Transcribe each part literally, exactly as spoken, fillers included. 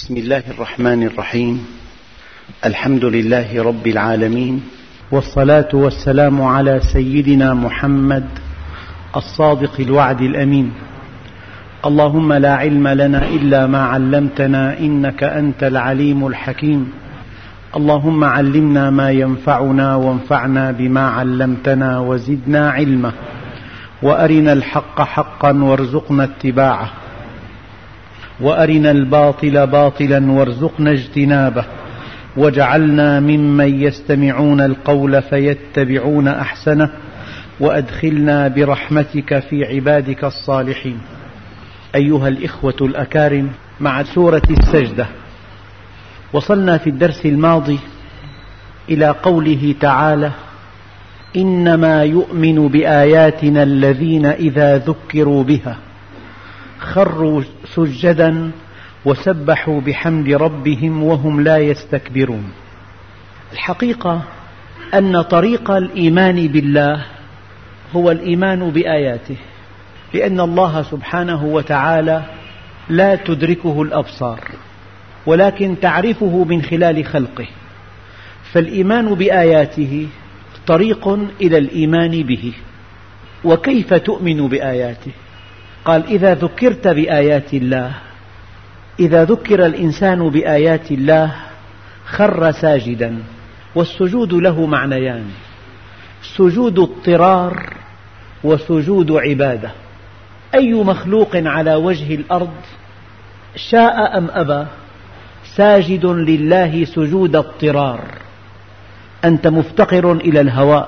بسم الله الرحمن الرحيم. الحمد لله رب العالمين، والصلاة والسلام على سيدنا محمد الصادق الوعد الأمين. اللهم لا علم لنا إلا ما علمتنا إنك أنت العليم الحكيم. اللهم علمنا ما ينفعنا وانفعنا بما علمتنا وزدنا علما، وأرنا الحق حقا وارزقنا اتباعه، وأرنا الباطل باطلا وارزقنا اجتنابه، واجعلنا ممن يستمعون القول فيتبعون أحسنه، وأدخلنا برحمتك في عبادك الصالحين. أيها الإخوة الأكارم، مع سورة السجدة وصلنا في الدرس الماضي إلى قوله تعالى: إنما يؤمن بآياتنا الذين إذا ذكروا بها خروا سجدا وسبحوا بحمد ربهم وهم لا يستكبرون. الحقيقة أن طريق الإيمان بالله هو الإيمان بآياته، لأن الله سبحانه وتعالى لا تدركه الأبصار، ولكن تعرفه من خلال خلقه، فالإيمان بآياته طريق إلى الإيمان به. وكيف تؤمن بآياته؟ قال: إذا ذكرت بآيات الله، إذا ذكر الإنسان بآيات الله خر ساجدا. والسجود له معنيان: سجود اضطرار وسجود عبادة. أي مخلوق على وجه الأرض شاء أم أبى ساجد لله سجود اضطرار. أنت مفتقر إلى الهواء،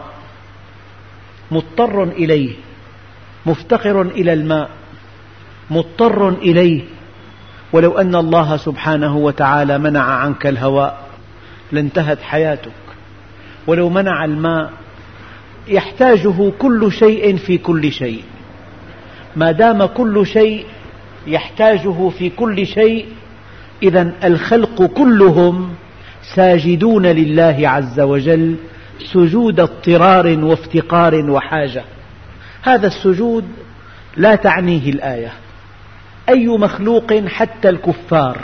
مضطر إليه، مفتقر إلى الماء، مضطر إليه. ولو أن الله سبحانه وتعالى منع عنك الهواء لانتهت حياتك، ولو منع الماء يحتاجه كل شيء في كل شيء. ما دام كل شيء يحتاجه في كل شيء، إذن الخلق كلهم ساجدون لله عز وجل سجود اضطرار وافتقار وحاجة. هذا السجود لا تعنيه الآية. أي مخلوق، حتى الكفار،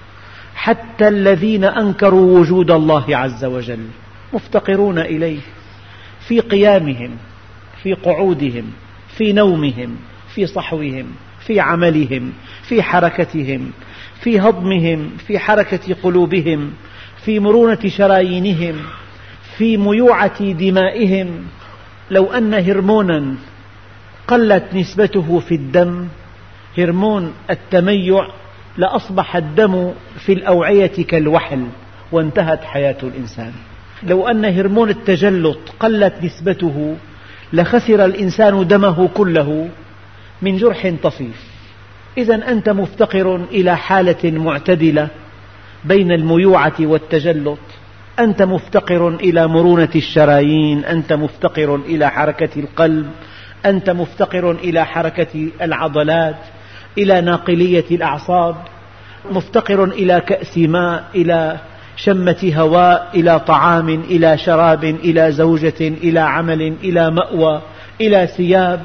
حتى الذين أنكروا وجود الله عز وجل، مفتقرون إليه في قيامهم، في قعودهم، في نومهم، في صحوهم، في عملهم، في حركتهم، في هضمهم، في حركة قلوبهم، في مرونة شرايينهم، في ميوعة دمائهم. لو أن هرمونا قلت نسبته في الدم، هرمون التميع، لأصبح الدم في الأوعية كالوحل وانتهت حياة الإنسان. لو أن هرمون التجلط قلت نسبته لخسر الإنسان دمه كله من جرح طفيف. إذن أنت مفتقر إلى حالة معتدلة بين الميوعة والتجلط، أنت مفتقر إلى مرونة الشرايين، أنت مفتقر إلى حركة القلب، أنت مفتقر إلى حركة العضلات، إلى ناقلية الأعصاب، مفتقر إلى كأس ماء، إلى شمة هواء، إلى طعام، إلى شراب، إلى زوجة، إلى عمل، إلى مأوى، إلى ثياب.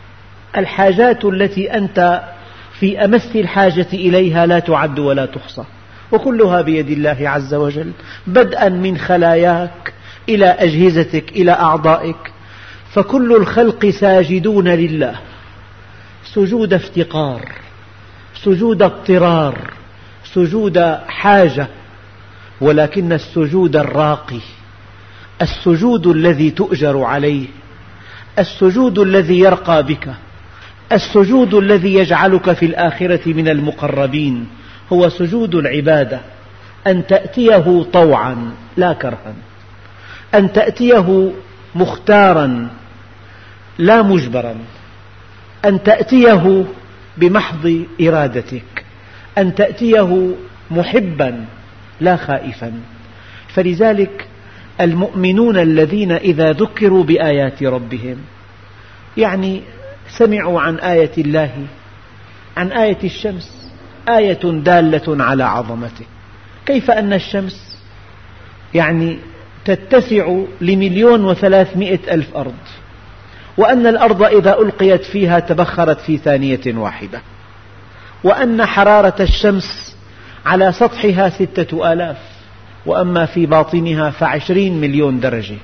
الحاجات التي أنت في أمس الحاجة إليها لا تعد ولا تحصى، وكلها بيد الله عز وجل، بدءا من خلاياك إلى أجهزتك إلى أعضائك. فكل الخلق ساجدون لله سجود افتقار، سجود اضطرار، سجود حاجة. ولكن السجود الراقي، السجود الذي تؤجر عليه، السجود الذي يرقى بك، السجود الذي يجعلك في الآخرة من المقربين، هو سجود العبادة. أن تأتيه طوعا لا كرها، أن تأتيه مختارا لا مجبرا، أن تأتيه بمحض إرادتك، أن تأتيه محبا لا خائفا. فلذلك المؤمنون الذين إذا ذكروا بآيات ربهم، يعني سمعوا عن آية الله، عن آية الشمس، آية دالة على عظمته. كيف أن الشمس يعني تتسع لمليون وثلاثمائة ألف أرض، وأن الأرض إذا ألقيت فيها تبخرت في ثانية واحدة، وأن حرارة الشمس على سطحها ستة آلاف، وأما في باطنها فعشرين مليون درجة،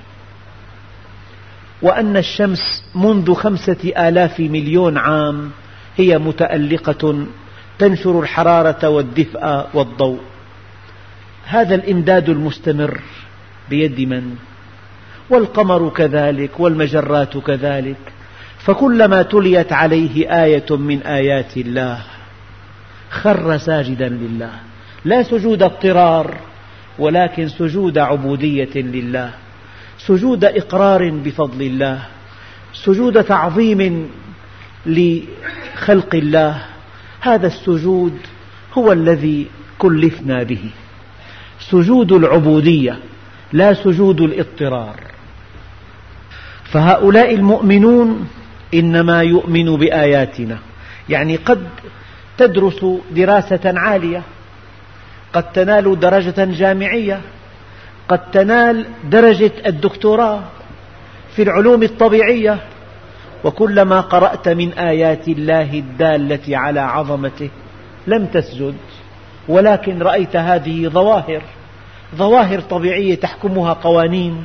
وأن الشمس منذ خمسة آلاف مليون عام هي متألقة تنشر الحرارة والدفء والضوء. هذا الإمداد المستمر بيد من؟ والقمر كذلك والمجرات كذلك. فكلما تليت عليه آية من آيات الله خر ساجدا لله، لا سجود اضطرار ولكن سجود عبودية لله، سجود إقرار بفضل الله، سجود تعظيم لخلق الله. هذا السجود هو الذي كلفنا به، سجود العبودية لا سجود الاضطرار. فهؤلاء المؤمنون إنما يؤمن بآياتنا، يعني قد تدرس دراسة عالية، قد تنال درجة جامعية، قد تنال درجة الدكتوراه في العلوم الطبيعية، وكلما قرأت من آيات الله الدالة على عظمته لم تسجد، ولكن رأيت هذه ظواهر ظواهر طبيعية تحكمها قوانين.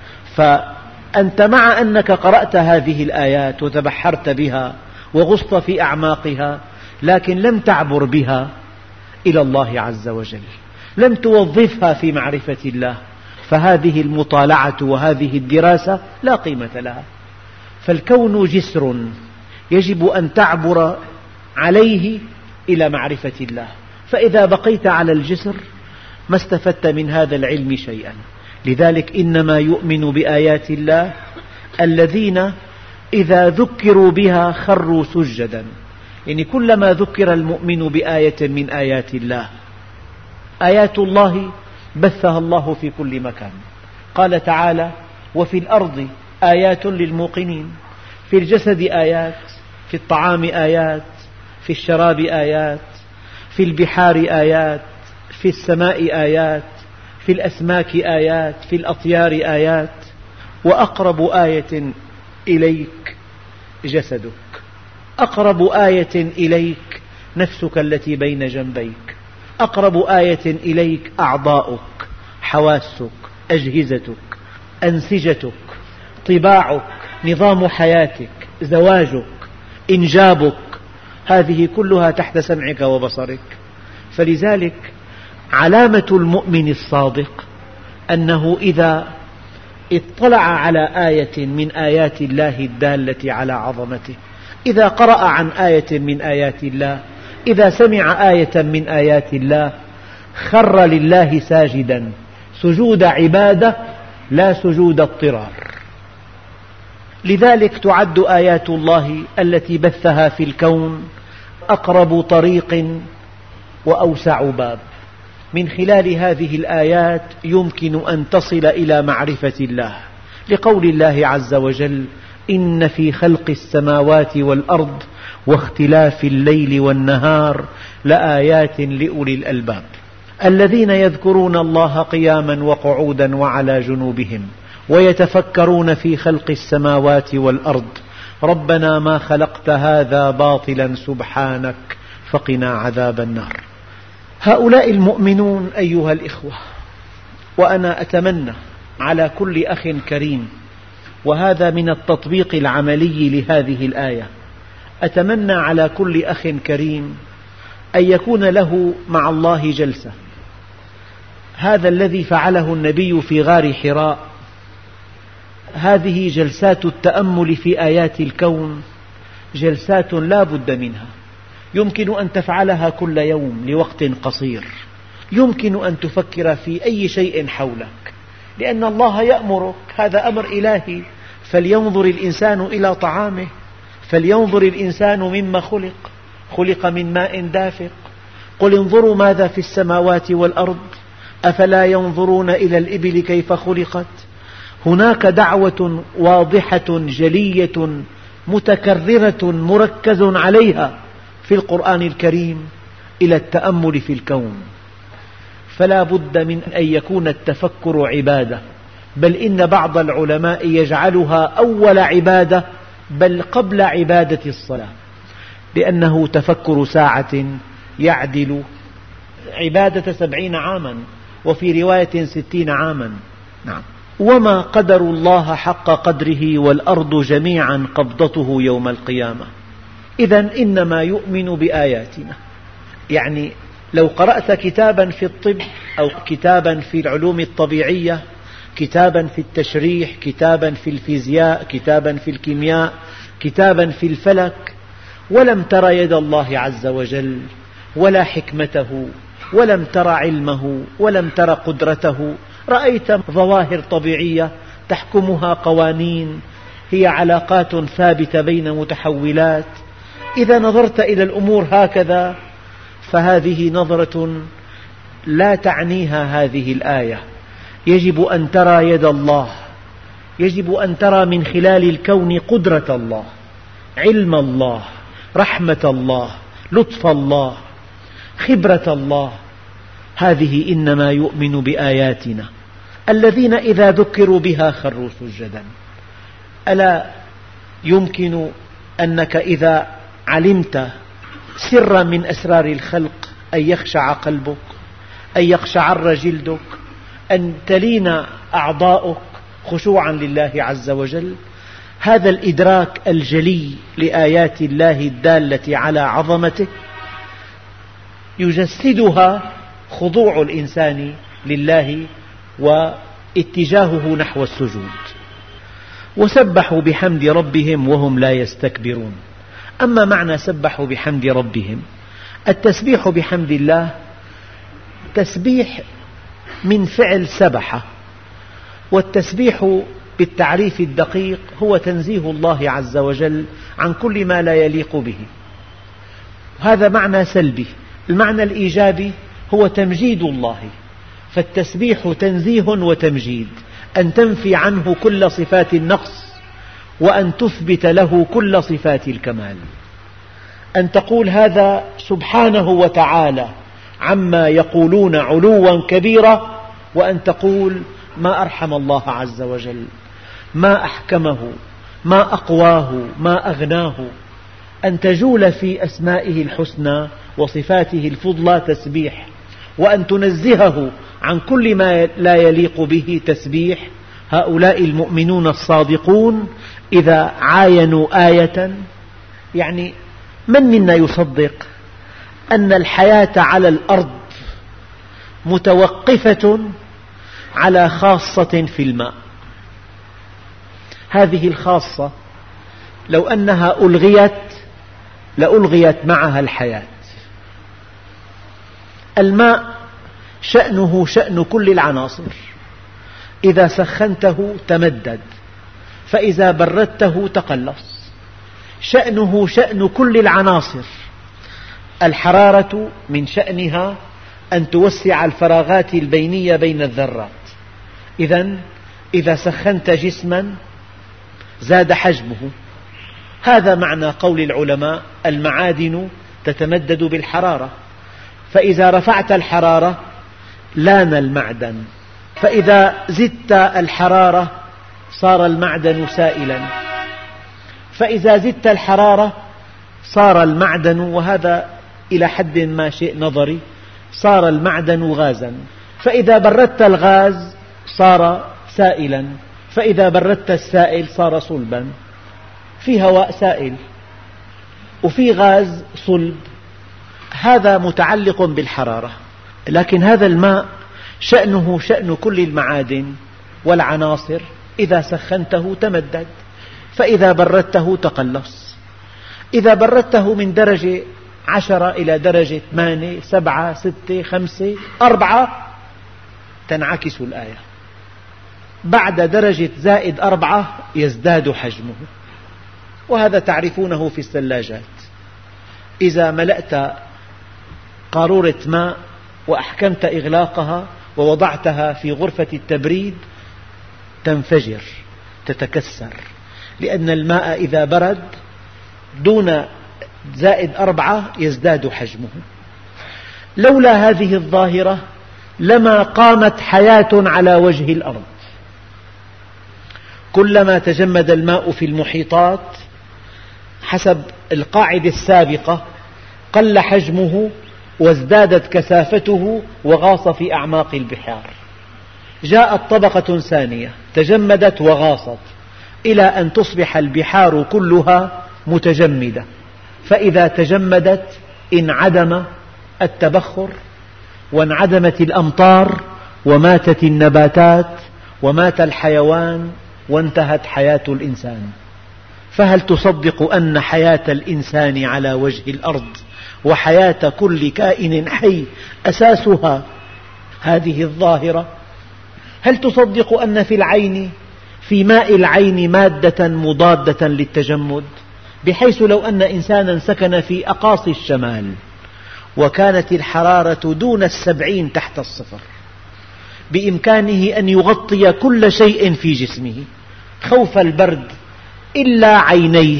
فأنت مع أنك قرأت هذه الآيات وتبحرت بها وغصت في أعماقها، لكن لم تعبر بها إلى الله عز وجل، لم توظفها في معرفة الله، فهذه المطالعة وهذه الدراسة لا قيمة لها. فالكون جسر يجب أن تعبر عليه إلى معرفة الله، فإذا بقيت على الجسر ما استفدت من هذا العلم شيئا. لذلك إنما يؤمن بآيات الله الذين إذا ذكروا بها خروا سجدا، يعني كلما ذكر المؤمن بآية من آيات الله، آيات الله بثها الله في كل مكان. قال تعالى: وفي الأرض آيات للموقنين. في الجسد آيات، في الطعام آيات، في الشراب آيات، في البحار آيات، في السماء آيات، في الأسماك آيات، في الأطيار آيات. وأقرب آية إليك جسدك، أقرب آية إليك نفسك التي بين جنبيك، أقرب آية إليك أعضاؤك، حواسك، أجهزتك، أنسجتك، طباعك، نظام حياتك، زواجك، إنجابك، هذه كلها تحت سمعك وبصرك. فلذلك علامة المؤمن الصادق أنه إذا اطلع على آية من آيات الله الدالة على عظمته، إذا قرأ عن آية من آيات الله، إذا سمع آية من آيات الله، خر لله ساجدا، سجود عبادة لا سجود اضطرار. لذلك تعد آيات الله التي بثها في الكون أقرب طريق وأوسع باب. من خلال هذه الآيات يمكن أن تصل إلى معرفة الله، لقول الله عز وجل: إن في خلق السماوات والأرض واختلاف الليل والنهار لآيات لأولي الألباب الذين يذكرون الله قياما وقعودا وعلى جنوبهم ويتفكرون في خلق السماوات والأرض ربنا ما خلقت هذا باطلا سبحانك فقنا عذاب النار. هؤلاء المؤمنون أيها الإخوة، وأنا أتمنى على كل أخ كريم، وهذا من التطبيق العملي لهذه الآية، أتمنى على كل أخ كريم أن يكون له مع الله جلسة. هذا الذي فعله النبي في غار حراء، هذه جلسات التأمل في آيات الكون جلسات لا بد منها، يمكن أن تفعلها كل يوم لوقت قصير، يمكن أن تفكر في أي شيء حولك، لأن الله يأمرك، هذا أمر إلهي. فلينظر الإنسان إلى طعامه، فلينظر الإنسان مما خلق، خلق من ماء دافق. قل انظروا ماذا في السماوات والأرض أفلا ينظرون إلى الإبل كيف خلقت. هناك دعوة واضحة جلية متكررة مركز عليها في القرآن الكريم إلى التأمل في الكون. فلا بد من أن يكون التفكر عبادة، بل إن بعض العلماء يجعلها أول عبادة، بل قبل عبادة الصلاة، لأنه تفكر ساعة يعدل عبادة سبعين عاما، وفي رواية ستين عاما. نعم. وما قدر الله حق قدره والأرض جميعا قبضته يوم القيامة. إذن إنما يؤمن بآياتنا. يعني لو قرأت كتابا في الطب أو كتابا في العلوم الطبيعية، كتابا في التشريح، كتابا في الفيزياء، كتابا في الكيمياء، كتابا في الفلك، ولم تر يد الله عز وجل ولا حكمته، ولم تر علمه، ولم تر قدرته، رأيت ظواهر طبيعية تحكمها قوانين، هي علاقات ثابتة بين متحولات. إذا نظرت إلى الأمور هكذا فهذه نظرة لا تعنيها هذه الآية. يجب أن ترى يد الله، يجب أن ترى من خلال الكون قدرة الله، علم الله، رحمة الله، لطف الله، خبرة الله. هذه إنما يؤمن بآياتنا الذين إذا ذكروا بها خروا سجدا. ألا يمكن أنك إذا علمت سرا من أسرار الخلق أن يخشع قلبك، أن يقشعر جلدك، أن تلين أعضاؤك خشوعا لله عز وجل؟ هذا الإدراك الجلي لآيات الله الدالة على عظمته يجسدها خضوع الإنسان لله واتجاهه نحو السجود. وسبحوا بحمد ربهم وهم لا يستكبرون. أما معنى سبحوا بحمد ربهم، التسبيح بحمد الله تسبيح من فعل سبح، والتسبيح بالتعريف الدقيق هو تنزيه الله عز وجل عن كل ما لا يليق به. هذا معنى سلبي. المعنى الإيجابي هو تمجيد الله، فالتسبيح تنزيه وتمجيد، أن تنفي عنه كل صفات النقص وأن تثبت له كل صفات الكمال، أن تقول هذا سبحانه وتعالى عما يقولون علوا كبيرا، وأن تقول ما أرحم الله عز وجل، ما أحكمه، ما أقواه، ما أغناه. أن تجول في أسمائه الحسنى وصفاته الفضلى تسبيح، وأن تنزهه عن كل ما لا يليق به تسبيح. هؤلاء المؤمنون الصادقون إذا عاينوا آية، يعني من منا يصدق أن الحياة على الأرض متوقفة على خاصة في الماء؟ هذه الخاصة لو أنها ألغيت لألغيت معها الحياة. الماء شأنه شأن كل العناصر، إذا سخنته تمدد، فإذا بردته تقلص. شأنه شأن كل العناصر. الحرارة من شأنها أن توسع الفراغات البينية بين الذرات. إذن إذا سخنت جسما زاد حجمه. هذا معنى قول العلماء المعادن تتمدد بالحرارة، فإذا رفعت الحرارة لان المعدن، فإذا زدت الحرارة صار المعدن سائلا، فإذا زدت الحرارة صار المعدن، وهذا إلى حد ما شيء نظري، صار المعدن غازا، فإذا بردت الغاز صار سائلا، فإذا بردت السائل صار صلبا. في هواء سائل وفي غاز صلب، هذا متعلق بالحرارة. لكن هذا الماء شأنه شأن كل المعادن والعناصر، إذا سخنته تمدد، فإذا بردته تقلص. إذا بردته من درجة عشرة إلى درجة ثمانية، سبعة، ستة، خمسة، أربعة، تنعكس الآية. بعد درجة زائد أربعة يزداد حجمه، وهذا تعرفونه في الثلاجات. إذا ملأت قارورة ماء وأحكمت إغلاقها ووضعتها في غرفة التبريد تنفجر، تتكسر، لأن الماء إذا برد دون زائد أربعة يزداد حجمه. لولا هذه الظاهرة لما قامت حياة على وجه الأرض. كلما تجمد الماء في المحيطات حسب القاعدة السابقة قل حجمه وازدادت كثافته وغاص في أعماق البحار. جاءت طبقة ثانية تجمدت وغاصت إلى أن تصبح البحار كلها متجمدة، فإذا تجمدت انعدم التبخر وانعدمت الأمطار وماتت النباتات ومات الحيوان وانتهت حياة الإنسان. فهل تصدق أن حياة الإنسان على وجه الأرض وحياة كل كائن حي أساسها هذه الظاهرة؟ هل تصدق أن في العين في ماء العين مادة مضادة للتجمد، بحيث لو أن إنسانا سكن في أقاصي الشمال وكانت الحرارة دون السبعين تحت الصفر بإمكانه أن يغطي كل شيء في جسمه خوف البرد إلا عينيه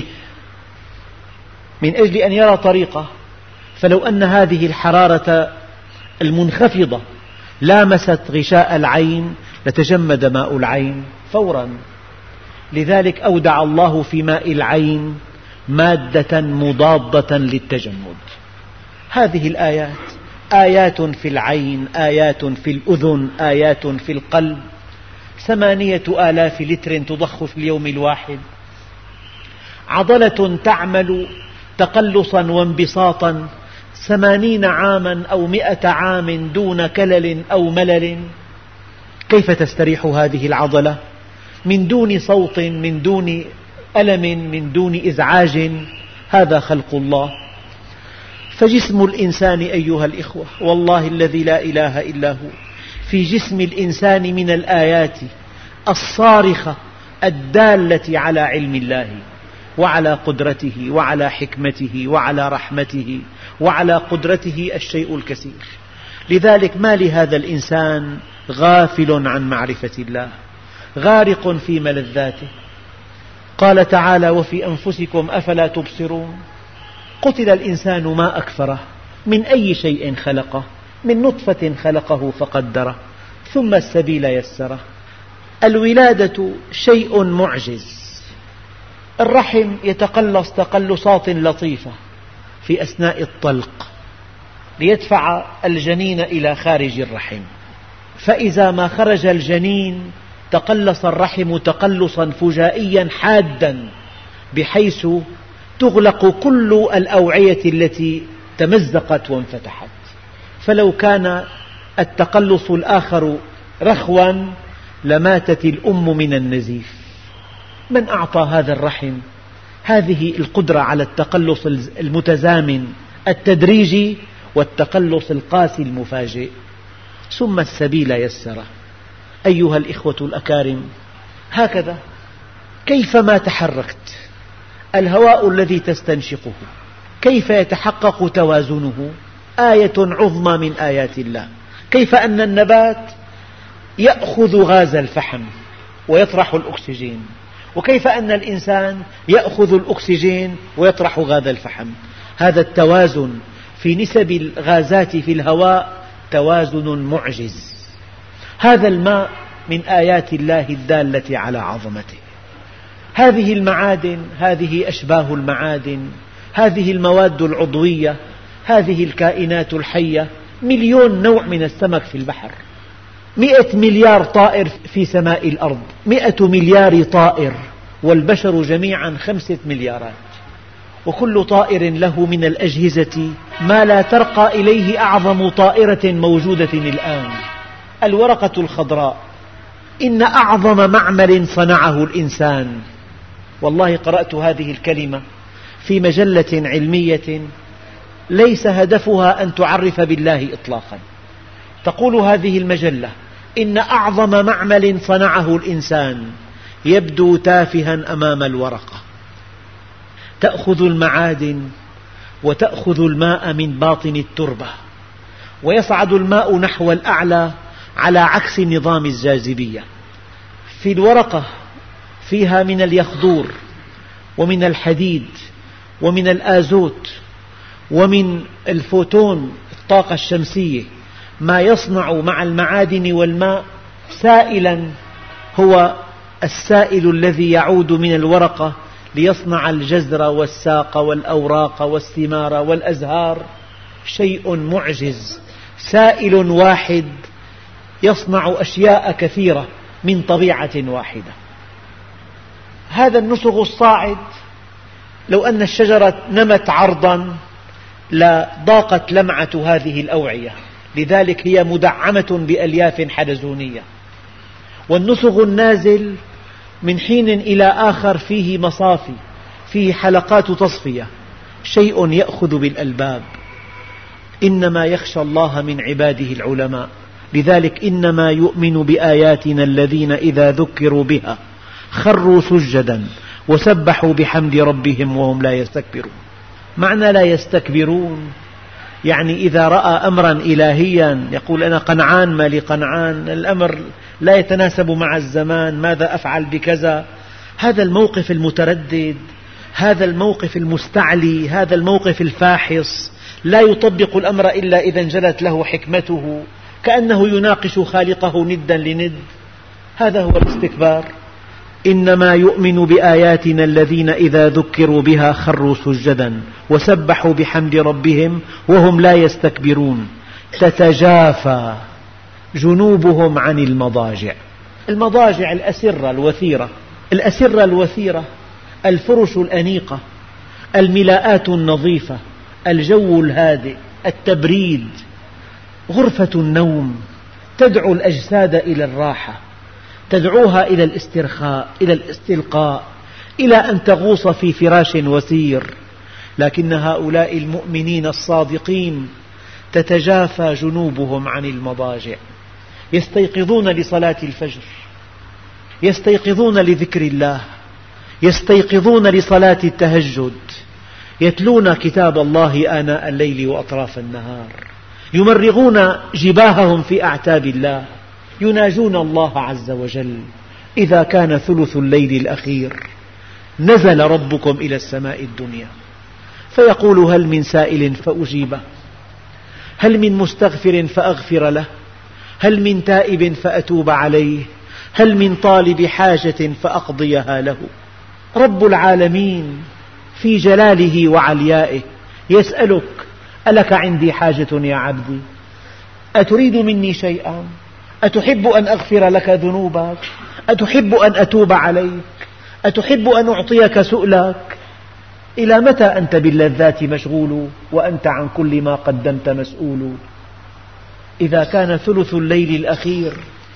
من أجل أن يرى طريقه، فلو أن هذه الحرارة المنخفضة لامست غشاء العين لتجمد ماء العين فورا. لذلك أودع الله في ماء العين مادة مضادة للتجمد. هذه الآيات آيات في العين، آيات في الأذن، آيات في القلب. ثمانية آلاف لتر تضخ في اليوم الواحد، عضلة تعمل تقلصا وانبساطا ثمانين عاما أو مئة عام دون كلل أو ملل. كيف تستريح هذه العضلة من دون صوت، من دون ألم، من دون إزعاج؟ هذا خلق الله. فجسم الإنسان أيها الإخوة والله الذي لا إله إلا هو، في جسم الإنسان من الآيات الصارخة الدالة على علم الله وعلى قدرته وعلى حكمته وعلى رحمته وعلى قدرته الشيء الكثير. لذلك ما لهذا الإنسان غافل عن معرفة الله، غارق في ملذاته. قال تعالى: وفي أنفسكم أفلا تبصرون. قتل الإنسان ما أكفره، من أي شيء خلقه؟ من نطفة خلقه فقدره ثم السبيل يسره. الولادة شيء معجز، الرحم يتقلص تقلصات لطيفة في أثناء الطلق ليدفع الجنين إلى خارج الرحم، فإذا ما خرج الجنين تقلص الرحم تقلصا فجائيا حادا بحيث تغلق كل الأوعية التي تمزقت وانفتحت. فلو كان التقلص الآخر رخوا لماتت الأم من النزيف. من أعطى هذا الرحم هذه القدرة على التقلص المتزامن التدريجي والتقلص القاسي المفاجئ؟ ثم السبيل يسره. أيها الإخوة الأكارم، هكذا كيفما تحركت الهواء الذي تستنشقه كيف يتحقق توازنه؟ آية عظمى من آيات الله. كيف أن النبات يأخذ غاز الفحم ويطرح الأكسجين، وكيف أن الإنسان يأخذ الأكسجين ويطرح غاز الفحم. هذا التوازن في نسب الغازات في الهواء توازن معجز. هذا الماء من آيات الله الدالة على عظمته. هذه المعادن، هذه أشباه المعادن، هذه المواد العضوية، هذه الكائنات الحية، مليون نوع من السمك في البحر، مئة مليار طائر في سماء الأرض، مئة مليار طائر، والبشر جميعا خمسة مليارات، وكل طائر له من الأجهزة ما لا ترقى إليه أعظم طائرة موجودة الآن. الورقة الخضراء إن أعظم معمل صنعه الإنسان. والله قرأت هذه الكلمة في مجلة علمية ليس هدفها أن تعرف بالله إطلاقا. تقول هذه المجلة: إن أعظم معمل صنعه الإنسان يبدو تافها أمام الورقة. تأخذ المعادن وتأخذ الماء من باطن التربة، ويصعد الماء نحو الأعلى على عكس نظام الجاذبية. في الورقة فيها من اليخدور ومن الحديد ومن الآزوت ومن الفوتون الطاقة الشمسية ما يصنع مع المعادن والماء سائلا، هو السائل الذي يعود من الورقة ليصنع الجذر والساق والأوراق والثمار والأزهار. شيء معجز، سائل واحد يصنع أشياء كثيرة من طبيعة واحدة. هذا النسغ الصاعد لو أن الشجرة نمت عرضا لضاقت لمعة هذه الأوعية، لذلك هي مدعمة بألياف حلزونية. والنسغ النازل من حين إلى آخر فيه مصافي، فيه حلقات تصفية، شيء يأخذ بالألباب. إنما يخشى الله من عباده العلماء، لذلك إنما يؤمن بآياتنا الذين إذا ذكروا بها خروا سجدا وسبحوا بحمد ربهم وهم لا يستكبرون. معنى لا يستكبرون يعني إذا رأى أمرا إلهيا يقول أنا قنعان ما لي قنعان، الأمر لا يتناسب مع الزمان، ماذا أفعل بكذا. هذا الموقف المتردد، هذا الموقف المستعلي، هذا الموقف الفاحص، لا يطبق الأمر إلا إذا انجلت له حكمته، كأنه يناقش خالقه ندا لند. هذا هو الاستكبار. إنما يؤمن بآياتنا الذين إذا ذكروا بها خروا سجدا وسبحوا بحمد ربهم وهم لا يستكبرون. تتجافى جنوبهم عن المضاجع. المضاجع الأسرة الوثيرة، الأسرة الوثيرة، الفرش الأنيقة، الملاءات النظيفة، الجو الهادئ، التبريد، غرفة النوم تدعو الأجساد إلى الراحة، تدعوها إلى الاسترخاء، إلى الاستلقاء، إلى أن تغوص في فراش وسير. لكن هؤلاء المؤمنين الصادقين تتجافى جنوبهم عن المضاجع، يستيقظون لصلاة الفجر، يستيقظون لذكر الله، يستيقظون لصلاة التهجد، يتلون كتاب الله آناء الليل وأطراف النهار، يمرغون جباههم في أعتاب الله، يناجون الله عز وجل. إذا كان ثلث الليل الأخير نزل ربكم إلى السماء الدنيا فيقول هل من سائل فأجيبه، هل من مستغفر فأغفر له، هل من تائب فأتوب عليه، هل من طالب حاجة فأقضيها له. رب العالمين في جلاله وعليائه يسألك ألك عندي حاجة يا عبدي؟ أتريد مني شيئا؟ أتحب أن أغفر لك ذنوبك؟ أتحب أن أتوب عليك؟ أتحب أن أعطيك سؤلك؟ إلى متى أنت باللذات مشغول وأنت عن كل ما قدمت مسؤول؟ إذا كان ثلث الليل الأخير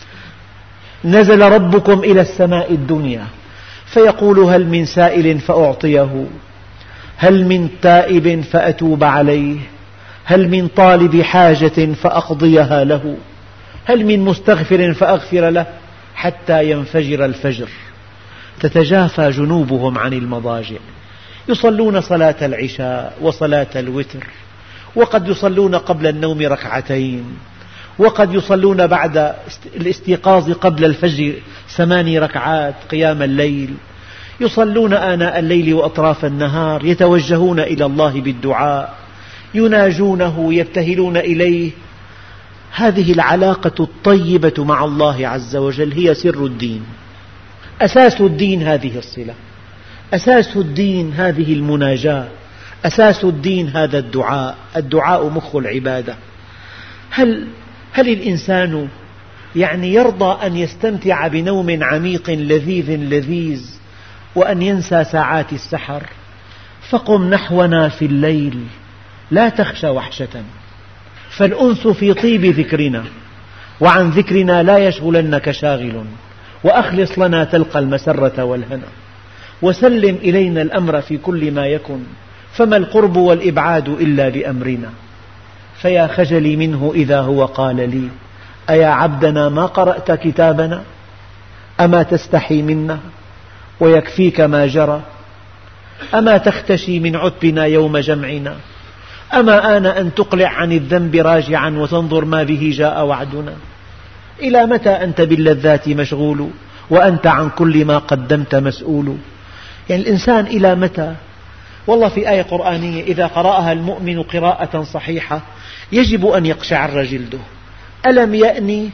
نزل ربكم إلى السماء الدنيا فيقول هل من سائل فأعطيه، هل من تائب فأتوب عليه، هل من طالب حاجة فأقضيها له، هل من مستغفر فأغفر له، حتى ينفجر الفجر. تتجافى جنوبهم عن المضاجع، يصلون صلاة العشاء وصلاة الوتر، وقد يصلون قبل النوم ركعتين، وقد يصلون بعد الاستيقاظ قبل الفجر ثماني ركعات قيام الليل، يصلون آناء الليل وأطراف النهار، يتوجهون إلى الله بالدعاء، يناجونه، يبتهلون إليه. هذه العلاقة الطيبة مع الله عز وجل هي سر الدين، أساس الدين هذه الصلة، أساس الدين هذه المناجاة، أساس الدين هذا الدعاء. الدعاء مخ العبادة. هل هل الإنسان يعني يرضى أن يستمتع بنوم عميق لذيذ لذيذ وأن ينسى ساعات السحر؟ فقم نحونا في الليل لا تخشى وحشة، فالأنس في طيب ذكرنا، وعن ذكرنا لا يشغلنك شاغل، وأخلص لنا تلقى المسرة والهنا، وسلم إلينا الأمر في كل ما يكن، فما القرب والإبعاد إلا بأمرنا. فيا خجلي منه إذا هو قال لي أيا عبدنا ما قرأت كتابنا، أما تستحي منا ويكفيك ما جرى، أما تختشي من عتبنا يوم جمعنا، أما آن أن تقلع عن الذنب راجعا وتنظر ما به جاء وعدنا. إلى متى أنت باللذات مشغول وأنت عن كل ما قدمت مسؤول؟ يعني الإنسان إلى متى؟ والله في آية قرآنية إذا قرأها المؤمن قراءة صحيحة يجب أن يقشعر جلده. ألم يأن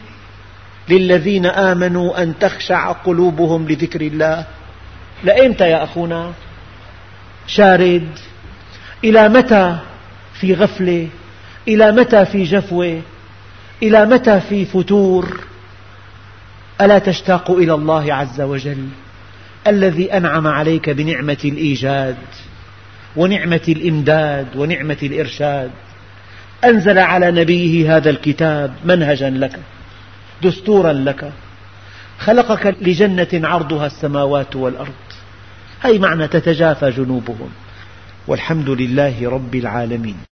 للذين آمنوا أن تخشع قلوبهم لذكر الله؟ لأمتى يا أخونا؟ شارد. إلى متى في غفلة إلى متى في جفوة؟ إلى متى في فتور؟ ألا تشتاق إلى الله عز وجل الذي أنعم عليك بنعمة الإيجاد ونعمة الإمداد ونعمة الإرشاد، أنزل على نبيه هذا الكتاب منهجا لك، دستورا لك، خلقك لجنة عرضها السماوات والأرض. هذا معنى تتجافى جنوبهم. والحمد لله رب العالمين.